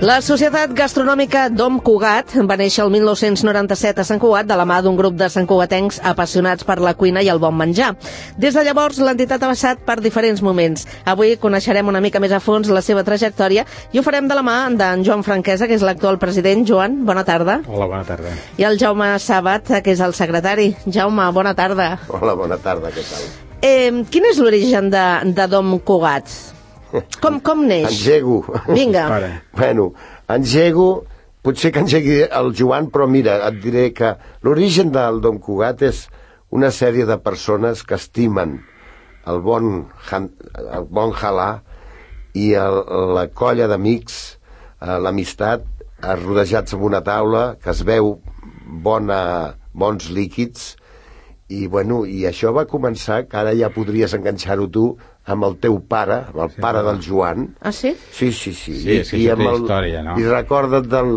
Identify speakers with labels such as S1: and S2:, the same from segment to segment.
S1: La Societat Gastronòmica Dom Cugat va néixer el 1997 a Sant Cugat de la mà d'un grup de santcugatencs apassionats per la cuina i el bon menjar. Des de llavors, l'entitat ha passat per diferents moments. Avui coneixerem una mica més a fons la seva trajectòria i ho farem de la mà d'en Joan Franquesa, que és l'actual president. Joan, bona tarda.
S2: Hola, bona tarda.
S1: I el Jaume Sàbat, que és el secretari. Jaume, bona tarda.
S3: Hola, bona tarda, què tal?
S1: Quin és l'origen de Dom Cugat? Com neix?
S3: Engego.
S1: Vinga.
S3: Bueno, engego, potser que engegui el Joan, però mira, et diré que l'origen del Dom Cugat és una sèrie de persones que estimen el bon halà i la colla d'amics, l'amistat, rodejats amb una taula, que es veu bons líquids, i bueno, i això va començar, que ara ja podries enganxar-ho tu, amb el teu pare, amb el pare del Joan.
S1: Ah, sí?
S3: Sí.
S2: Sí, és que això té història, no?
S3: I recorda't del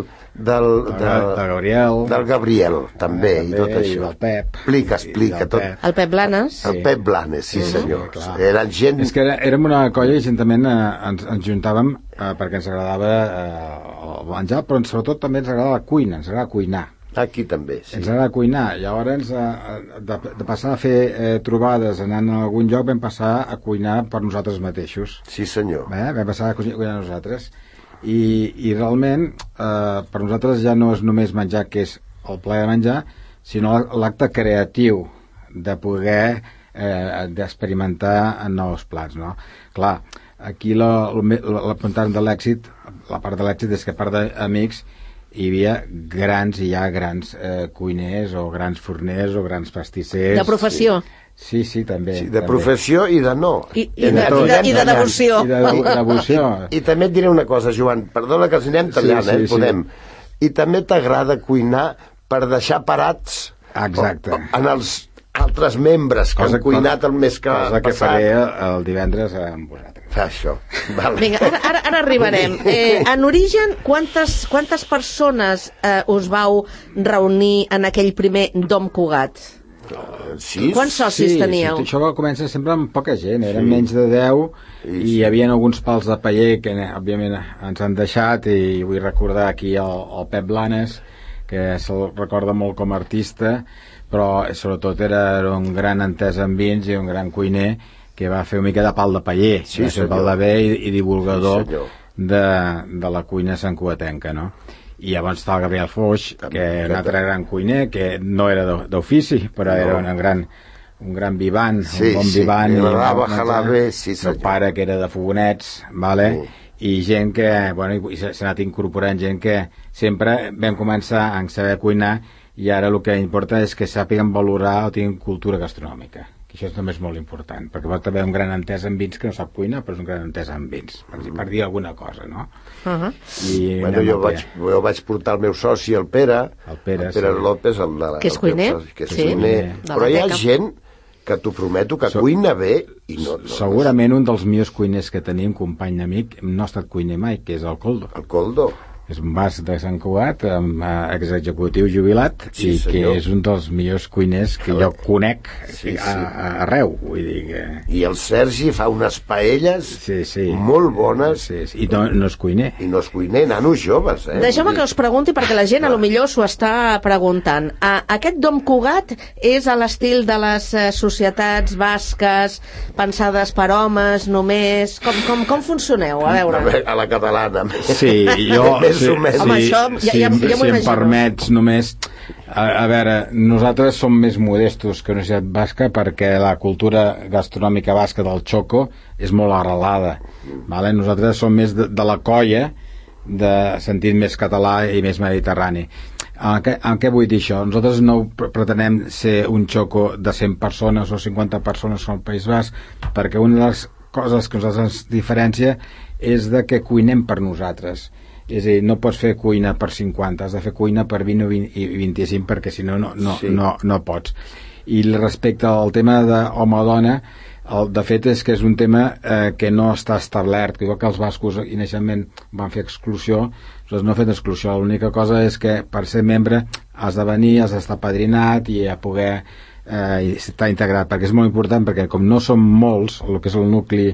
S2: Gabriel.
S3: Del Gabriel, també, i tot això.
S2: I del Pep.
S3: Explica tot.
S1: El Pep Blanes.
S3: El Pep Blanes, sí senyor. Era gent...
S2: És que érem una colla i gentament ens juntàvem perquè ens agradava el menjar, però sobretot també ens agradava la cuina, ens agradava cuinar.
S3: Aquí també, sí.
S2: Ens agrada cuinar. Llavors, de passar a fer trobades anant a algun lloc, vam passar a cuinar per nosaltres mateixos.
S3: Sí, senyor.
S2: Vam passar a cuinar nosaltres. I realment, per nosaltres ja no és només menjar, que és el plaer de menjar, sinó l'acte creatiu de poder d'experimentar en nous plats, no? Clar, aquí l'apuntant de l'èxit, la part de l'èxit és que a part d'amics hi havia grans cuiners o grans forners o grans pastissers.
S1: De professió.
S2: Sí, també.
S3: Sí, de professió i de no.
S1: I de devoció.
S3: I també et diré una cosa, Joan, perdona que els anem tallant, podem. I també t'agrada cuinar per deixar parats en els altres membres que han cuinat el mes que ha passat.
S2: Cosa que faré el divendres amb vosaltres.
S3: Això. Vale.
S1: Vinga, ara arribarem. En origen, quantes persones us vau reunir en aquell primer Dom Cugat?
S3: 6?
S1: Quants socis teníeu?
S2: Això va començar sempre amb poca gent, eren menys de 10 i hi havia alguns pals de paller que òbviament ens han deixat, i vull recordar aquí el Pep Blanes, que se'l recorda molt com a artista, però sobretot era un gran entès en vins i un gran cuiner que va fer una mica de pal de paller, pal de bé i divulgador de la cuina santcugatenca, no? I llavors està el Gabriel Foix, que era un altre gran cuiner, que no era d'ofici, però era un gran vivant, un bon vivant, el pare que era de Fogonets, i gent que, i s'ha anat incorporant gent que sempre vam començar a saber cuinar, i ara el que importa és que sàpiguen valorar o tinguin cultura gastronòmica. Això també és molt important, perquè pot haver un gran entès en vins que no sap cuinar, però és un gran entès en vins, per dir alguna cosa, no?
S3: Jo vaig portar el meu soci, el Pere López,
S1: que és cuiner,
S3: però hi ha gent que t'ho prometo que cuina bé i no...
S2: Segurament un dels millors cuiners que tenim, company amic, no ha estat cuiner mai, que és el Coldo.
S3: El Coldo.
S2: És un basc de Sant Cugat, exexecutiu jubilat, i que és un dels millors cuiners que jo conec arreu, vull dir que...
S3: I el Sergi fa unes paelles molt bones.
S2: I no és cuiner.
S3: I no és cuiner, nanos joves,
S1: Deixeu-me que us pregunti, perquè la gent potser s'ho està preguntant. Aquest Dom Cugat és a l'estil de les societats basques pensades per homes només? Com funcioneu? A veure.
S3: A la catalana.
S2: Sí, jo...
S1: Si
S2: em permets només, a veure, nosaltres som més modestos que una societat basca perquè la cultura gastronòmica basca del Choco és molt arrelada, nosaltres som més de la colla, de sentit més català i més mediterrani. En què vull dir això? Nosaltres no pretenem ser un Choco de 100 persones o 50 persones com el País Basc, perquè una de les coses que nosaltres ens diferencia és de que cuinem per nosaltres. És a dir, no pots fer cuina per 50, has de fer cuina per 20 i 25, perquè si no, no pots. I respecte al tema d'home-dona, de fet és que és un tema que no està establert, igual que els bascos inicialment van fer exclusió, nosaltres no hem fet exclusió, l'única cosa és que per ser membre has de venir, has d'estar padrinat i a poder estar integrat, perquè és molt important, perquè com no som molts, el que és el nucli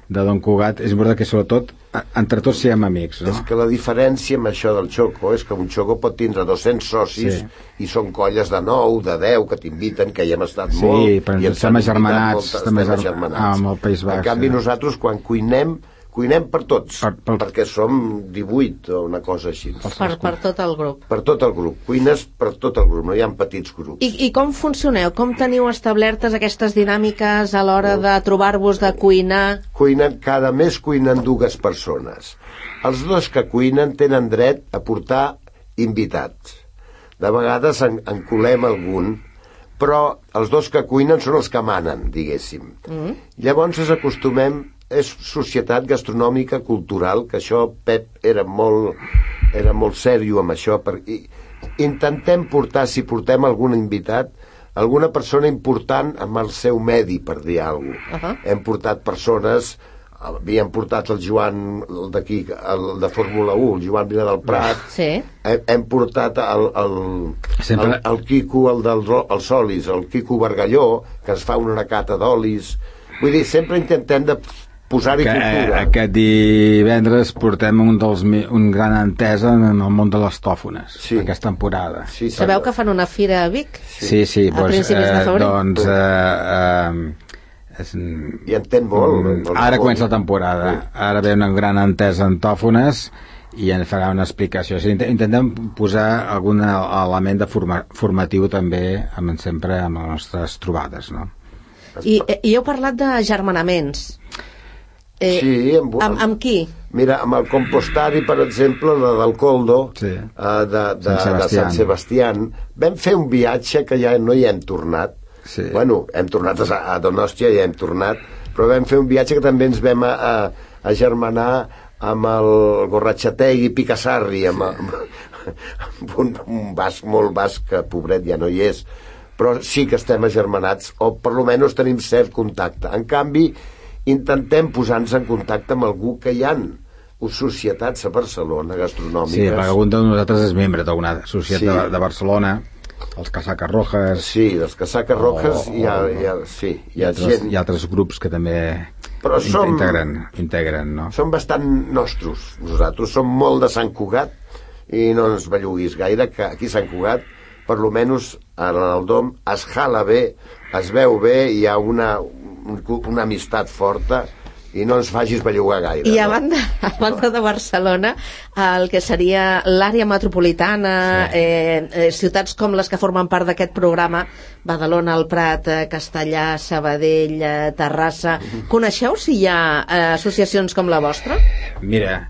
S2: de Don Cugat, és important que sobretot entre tots siguem amics, no?
S3: És que la diferència amb això del Choco és que un Choco pot tindre 200 socis i són colles de 9, de 10 que t'inviten, que hi hem estat molt,
S2: però
S3: i
S2: ens estem agermanats amb el País Basc.
S3: En canvi nosaltres quan cuinem per tots, perquè som 18 o una cosa així.
S1: Per tot el grup.
S3: Per tot el grup, cuines per tot el grup, no hi ha petits grups.
S1: I com funcioneu? Com teniu establertes aquestes dinàmiques a l'hora de trobar-vos, de cuinar?
S3: Cada mes cuinen 2 persones. Els 2 que cuinen tenen dret a portar invitats. De vegades en colem algun, però els 2 que cuinen són els que manen, diguéssim. Llavors ens acostumem, és societat gastronòmica cultural, que això Pep era molt sèrio amb això, intentem portar, si portem algun invitat, alguna persona important amb el seu medi, per dir alguna cosa. Hem portat persones, havíem portat el Joan d'aquí, el de Fórmula 1, el Joan Vila del Prat, hem portat el Quico, el Solis, el Quico Bargalló, que ens fa una cata d'olis. Vull dir, sempre intentem de posar-hi cultura.
S2: Aquest divendres portem un gran entesa en el món de les tòfones, aquesta temporada.
S1: Sabeu que fan una fira a Vic?
S2: Sí,
S1: a principis de febrer.
S2: Doncs
S3: i entén molt.
S2: Ara comença la temporada, ara ve una gran entesa en tòfones i en farà una explicació. Intentem posar algun element formatiu també sempre amb les nostres trobades, no?
S1: I heu parlat de germanaments.
S3: Sí,
S1: amb qui?
S3: Mira, amb el compostari, per exemple, del Coldo, de Sant Sebastián, vam fer un viatge que ja no hi hem tornat. Bueno, hem tornat a Donòstia, ja hem tornat, però vam fer un viatge que també ens vam agermanar amb el Gorratxategui Picassarri, amb un basc molt basc, que pobret ja no hi és, però sí que estem agermanats, o per lo menys tenim cert contacte. En canvi, intentem posar-nos en contacte amb algú que hi ha societats a Barcelona gastronòmiques.
S2: Sí, perquè algun de nosaltres és membre d'una societat de Barcelona, els Casaques Rojas.
S3: Sí, els Casaques Rojas hi ha gent.
S2: Hi ha altres grups que també integren, no?
S3: Som bastant nostres, nosaltres. Som molt de Sant Cugat i no ens belluguis gaire, que aquí a Sant Cugat, per lo menys en el Dom, es jala bé, es veu bé, hi ha una amistat forta i no ens facis bellugar gaire.
S1: I a banda de Barcelona, el que seria l'àrea metropolitana, ciutats com les que formen part d'aquest programa, Badalona, el Prat, Castellà, Sabadell, Terrassa, coneixeu si hi ha associacions com la vostra?
S2: Mira,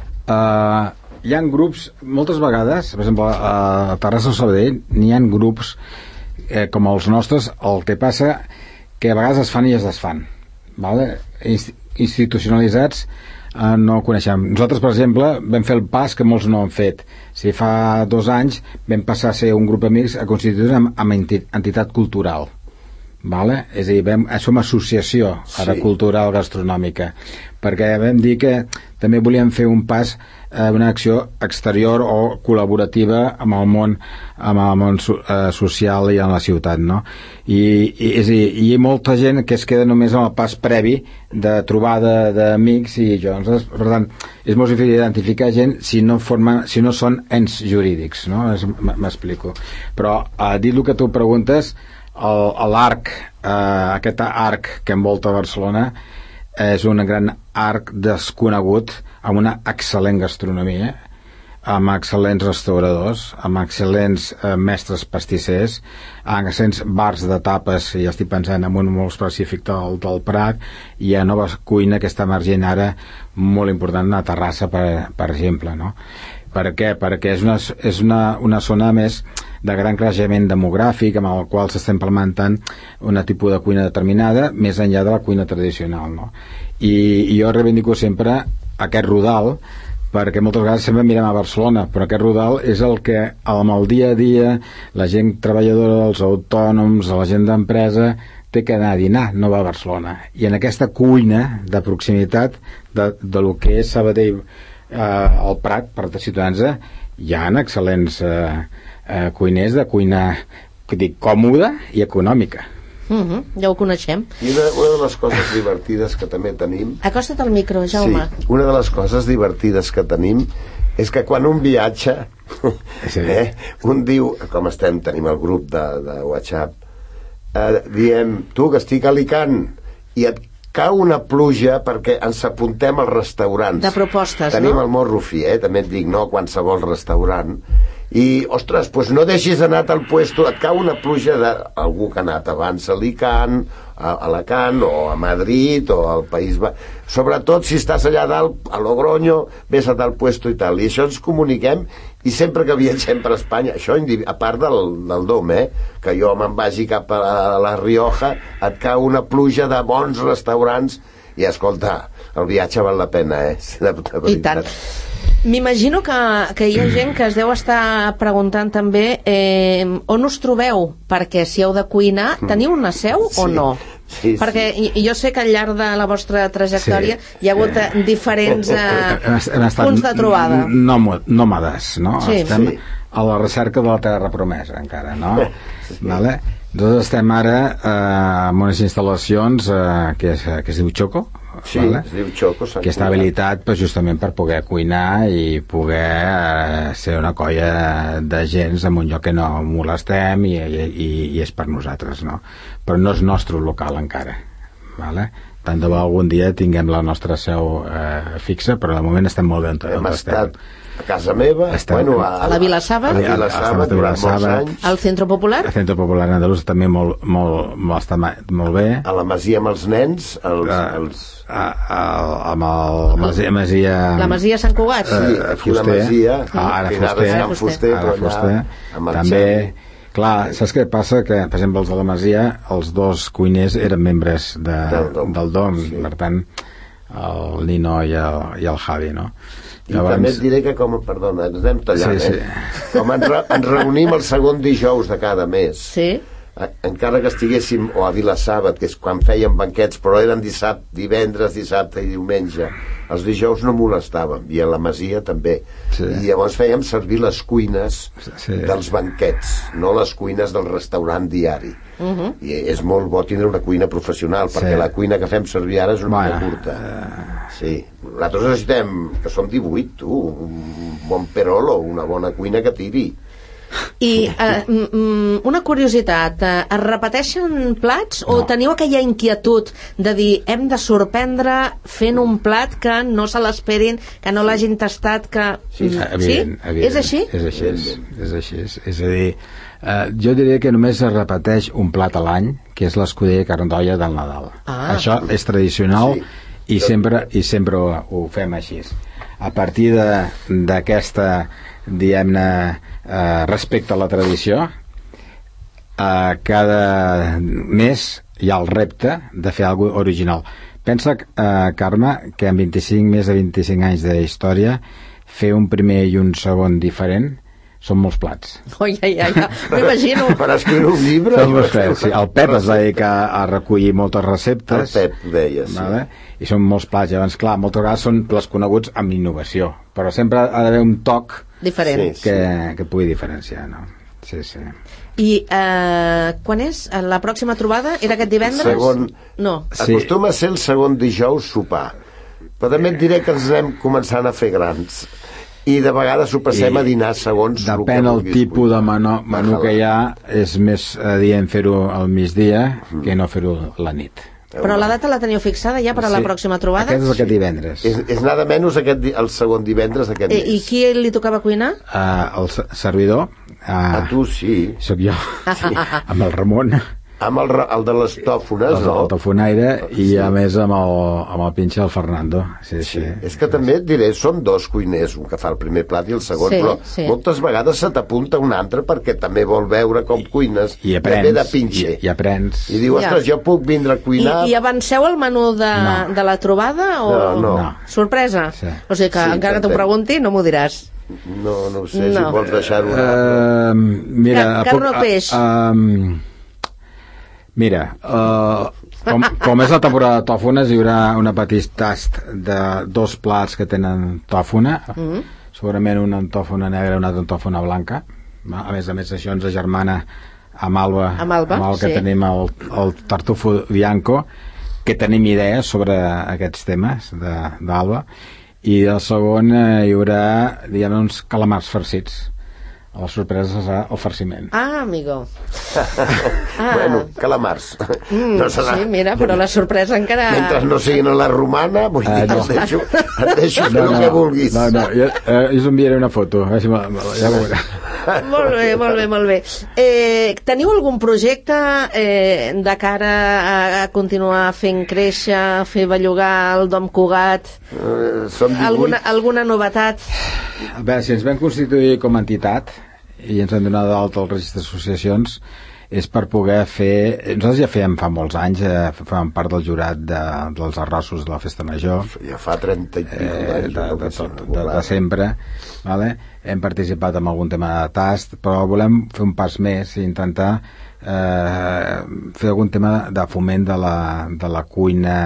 S2: hi ha grups, moltes vegades, per exemple, a Terrassa o Sabadell, n'hi ha grups com els nostres. El que passa que a vegades es fan i es desfan, vale? Institucionalitzats no coneixem. Nosaltres, per exemple, vam fer el pas que molts no han fet. Si fa 2 anys vam passar a ser un grup d'amics a constituir-nos amb entitat cultural, vale? És a dir, som associació ara cultural gastronòmica, perquè vam dir que també volíem fer un pas, una acció exterior o col·laborativa amb el món social i en la ciutat, no? És a dir, hi ha molta gent que es queda només en el pas previ de trobada d'amics i jo. Per tant, és molt difícil identificar gent si no són ens jurídics, no? M'explico. Però dit el que tu preguntes, l'arc, aquest arc que envolta Barcelona és un gran arc desconegut, amb una excel·lent gastronomia, amb excel·lents restauradors, amb excel·lents mestres pastissers, amb excel·lents bars de tapes, i estic pensant en un molt específic del Prat, i a nova cuina que està emergent ara molt important a Terrassa, per exemple, no? Per què? Perquè és una zona més de gran creixement demogràfic, amb el qual s'està implementant un tipus de cuina determinada més enllà de la cuina tradicional, no? I jo reivindico sempre aquest rodal, perquè moltes vegades sempre mirem a Barcelona, però aquest rodal és el que amb el dia a dia la gent treballadora, els autònoms, la gent d'empresa té que anar a dinar, no va a Barcelona. I en aquesta cuina de proximitat de lo que és Sabadell, al Prat, per a ciutadans, hi ha excel·lents cuiners de cuina, que dic, còmoda i econòmica.
S1: Ja ho coneixem.
S3: I una de les coses divertides que també tenim...
S1: Acosta't al micro, Jaume.
S3: Sí, una de les coses divertides que tenim és que quan un viatja, un diu, com tenim el grup de WhatsApp, diem, tu que estic a Alicant, i et cau una pluja perquè ens apuntem als restaurants.
S1: De propostes,
S3: Tenim
S1: no?
S3: el Morro Fi, també et dic, no qualsevol restaurant. I, ostres, doncs no deixis anar al puesto, et cau una pluja d'algú que ha anat abans a Alicant, a Alacant, o a Madrid, o al País Basc. Sobretot si estàs allà dalt, a Logroño, vés a tal puesto i tal. I això ens comuniquem, i sempre que viatgem per Espanya, això a part del dom, que jo me'n vagi cap a la Rioja, et cau una pluja de bons restaurants, i escolta, el viatge val la pena,
S1: I tant. M'imagino que hi ha gent que es deu estar preguntant també on us trobeu, perquè si heu de cuinar, teniu una seu o no?
S3: Sí,
S1: perquè jo sé que al llarg de la vostra trajectòria hi ha hagut diferents punts de trobada.
S2: Nòmades, no?
S1: Sí.
S2: Estem a la recerca de la terra promesa encara, no? Vale? Nosaltres estem ara en unes instal·lacions que es diu Choco,
S3: vale? Es diu Choco,
S2: que està habilitat justament per poder cuinar i poder ser una colla de gens en un lloc que no molestem i és per nosaltres, no? Però no és nostre local encara, vale? Tant de bo algun dia tinguem la nostra seu fixa, però de moment estem molt bé on estem.
S3: A casa meva,
S1: a la Vila Saba, al Centre Popular,
S2: al Centre Popular Andalús també està molt bé,
S3: a la Masia amb els nens,
S2: amb la
S1: Masia Sant Cugat,
S3: aquí la Masia,
S2: ara Fuster, també. Clar, saps què passa? Que, per exemple, els de la Masia, els dos cuiners eren membres del DOM, per tant, el Nino i el Javi, no?
S3: I també et diré que perdona, ens anem tallant, com ens reunim el segon dijous de cada mes, encara que estiguéssim o a Vilassabet, que és quan fèiem banquets, però eren divendres, dissabte i diumenge, els dijous no molestàvem, i a la Masia també, i llavors fèiem servir les cuines dels banquets, no les cuines del restaurant diari. I és molt bo tindre una cuina professional, perquè la cuina que fem servir ara és una mica curta. Sí, nosaltres necessitem, que som 18, tu, un bon perol o una bona cuina que tiri.
S1: I una curiositat, es repeteixen plats o teniu aquella inquietud de dir hem de sorprendre fent un plat que no se l'esperin, que no l'hagin tastat, que...
S2: Evident.
S1: És així?
S2: És així. És a dir, jo diria que només es repeteix un plat a l'any, que és l'escudella carn d'olla del Nadal. Això és tradicional i sempre ho fem així. A partir d'aquesta, diguem-ne, respecte a la tradició, cada mes hi ha el repte de fer alguna cosa original. Pensa, Carme, que en més de 25 anys de història, fer un primer i un segon diferent són molts plats.
S1: M'imagino.
S3: Per escriure un llibre.
S2: Sí, el Pep es va dedicar a recollir moltes receptes.
S3: El Pep deia, sí.
S2: Vale? I són molts plats, llavors, clar, moltes vegades són plats coneguts amb innovació, però sempre ha d'haver un toc
S1: diferent
S2: que pugui diferenciar, no? Sí.
S1: I quan és? La pròxima trobada? Era aquest divendres? No.
S3: Acostuma a ser el segon dijous sopar, però també et diré que ens anem començant a fer grans i de vegades ho passem a dinar segons
S2: depèn el tipus de menú que hi ha, és més adient fer-ho al migdia que no fer-ho la nit.
S1: Però la data la teniu fixada ja per a la pròxima trobada?
S2: Aquest és aquest divendres.
S3: És nada menys el segon divendres d'aquest mes.
S1: I qui li tocava cuinar?
S2: El servidor.
S3: A tu sí.
S2: Soc jo, amb el Ramon.
S3: Amb el de les tòfones, no?
S2: El tofonaire i a més amb el pinxa el Fernando. Sí.
S3: És que també et diré, són dos cuiners, un que fa el primer plat i el segon, però moltes vegades se t'apunta un altre perquè també vol veure com cuines
S2: i aprens,
S3: de pinxe.
S2: I aprens.
S3: I diu, ostres, jo puc vindre a cuinar...
S1: I avanceu el menú de la trobada o...
S3: No.
S1: Sorpresa? Sí. O sigui que encara que t'ho pregunti no m'ho diràs.
S3: No ho sé, si vols deixar-ho...
S2: Mira...
S1: Carn o peix?
S2: Mira, com és la temporada de tòfones, hi haurà una petit tast de 2 plats que tenen tòfona, segurament una amb tòfona negra i una altra amb tòfona blanca. A més, això ens agermana amb Alba, que tenim el Tartufo Bianco, que tenim idees sobre aquests temes d'Alba, i el segon hi haurà, diguem, uns calamars farcits. La sorpresa serà el farciment.
S1: Ah, amigo.
S3: Bueno, calamars.
S1: No serà... Sí, mira, però la sorpresa encara...
S3: Mentre no siguin a la romana, vull dir, et deixo fer el que vulguis.
S2: Jo us enviaré una foto. Ja ho veurà.
S1: Molt bé. Teniu algun projecte de cara a continuar fent créixer, fer bellugar el Dom Cugat? Alguna novetat?
S2: A veure, si ens vam constituir com a entitat i ens hem donat d'alta al registre d'associacions, és per poder fer... Nosaltres ja fèiem fa molts anys, fèiem part del jurat dels arrossos de la Festa Major.
S3: Ja fa 30 i anys.
S2: De sempre. Vale? Hem participat en algun tema de tast, però volem fer un pas més i intentar fer algun tema de foment de la cuina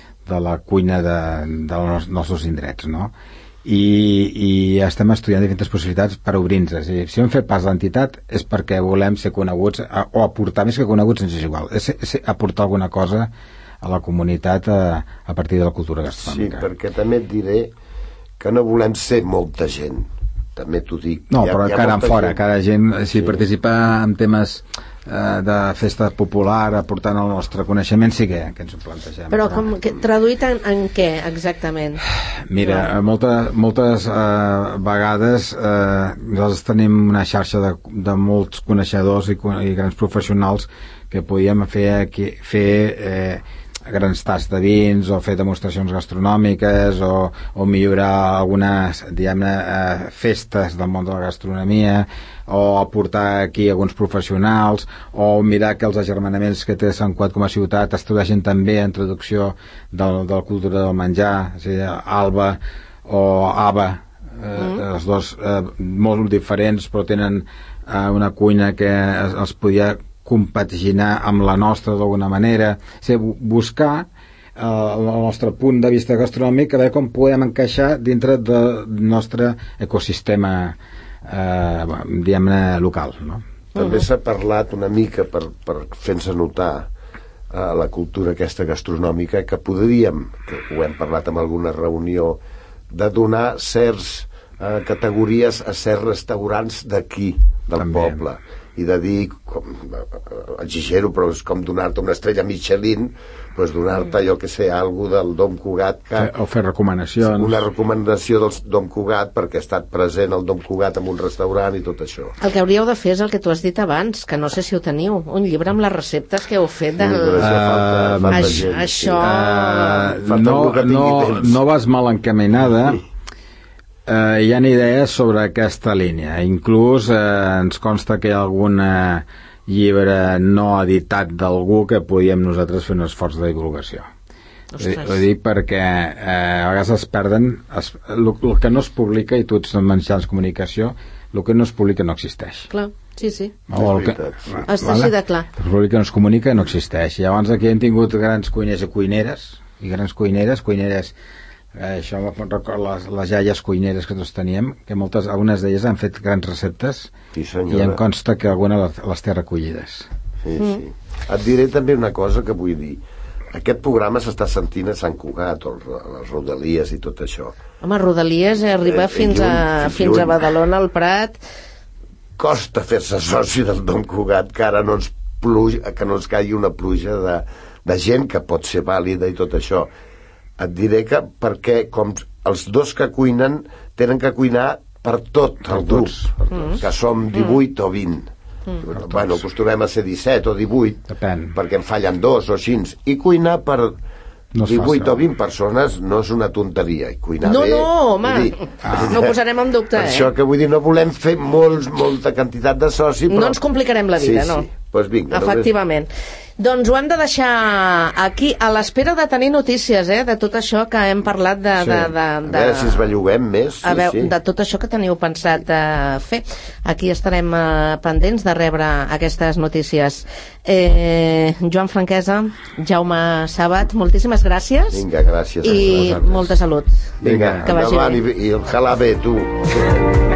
S2: dels nostres indrets, no? I estem estudiant diferents possibilitats per obrir-nos. Si hem fet pas d'entitat és perquè volem ser coneguts, o aportar, més que coneguts ens és igual, és aportar alguna cosa a la comunitat a partir de la cultura gastronòmica.
S3: Sí, perquè també et diré que no volem ser molta gent, també t'ho dic.
S2: No, però cara en fora, cada gent, si participa en temes de festa popular, aportant el nostre coneixement, sí que ens ho plantegem.
S1: Però traduït en què, exactament?
S2: Mira, moltes vegades nosaltres tenim una xarxa de molts coneixedors i grans professionals que podíem fer grans tasts de vins o fer demostracions gastronòmiques o millorar algunes, diguem-ne, festes del món de la gastronomia, o aportar aquí alguns professionals, o mirar que els agermanaments que té Sant Cugat com a ciutat estudiessin també en traducció de la cultura del menjar, és a dir, Alba o Ava, els dos molt diferents, però tenen una cuina que els podia compaginar amb la nostra d'alguna manera, buscar el nostre punt de vista gastronòmic, a veure com podem encaixar dintre del nostre ecosistema diguem-ne local, no?
S3: També s'ha parlat una mica per fer-nos notar la cultura aquesta gastronòmica, que podríem, que ho hem parlat en alguna reunió, de donar certs categories a certs restaurants d'aquí, del poble, i de dir, exagero, però és com donar-te una estrella Michelin, doncs donar-te, jo que sé, algú del Dom Cugat,
S2: o fer recomanacions,
S3: una recomanació del Dom Cugat perquè ha estat present el Dom Cugat en un restaurant i tot això.
S1: El que hauríeu de fer és el que tu has dit abans, que no sé si ho teniu, un llibre amb les receptes que heu fet
S3: això
S2: no vas mal encaminada. Hi ha idees sobre aquesta línia, inclús ens consta que hi ha algun llibre no editat d'algú que podíem nosaltres fer un esforç de divulgació. Ho dic perquè a vegades es perden el que no es publica, i tu ets en mitjans de comunicació, el que no es publica no existeix.
S1: Clar, sí.
S2: Està així de clar. El que es publica no es comunica, no existeix. Llavors aquí hem tingut grans cuiners i cuineres, això em recorda les iaies cuineres que tots teníem, que algunes d'elles han fet grans receptes, i em consta que algunes les té recollides.
S3: Sí. Et diré també una cosa que vull dir. Aquest programa s'està sentint a Sant Cugat, a les Rodalies i tot això.
S1: Home, Rodalies arriba fins a Badalona, al Prat.
S3: Costa fer-se soci del Dom Cugat, que ara no ens caigui una pluja de gent que pot ser vàlida i tot això. Et diré que perquè com els dos que cuinen tenen que cuinar per tot el grup, que som 18 o 20. Bueno, acostumem a ser 17 o 18, perquè en fallen 2 o 5, i cuinar per 18 o 20 persones no és una tonteria.
S1: No, home, no ho posarem en dubte.
S3: Per això que vull dir, no volem fer molta quantitat de soci, però...
S1: No ens complicarem la vida, no?
S3: Doncs vinga.
S1: Efectivament. Doncs ho hem de deixar aquí, a l'espera de tenir notícies, de tot això que hem parlat de...
S3: A veure si es belluguem més.
S1: De tot això que teniu pensat fer. Aquí estarem pendents de rebre aquestes notícies. Joan Franquesa, Jaume Sabat, moltíssimes gràcies.
S3: Vinga, gràcies.
S1: I molta salut.
S3: Vinga, endavant, i ojalà bé, tu.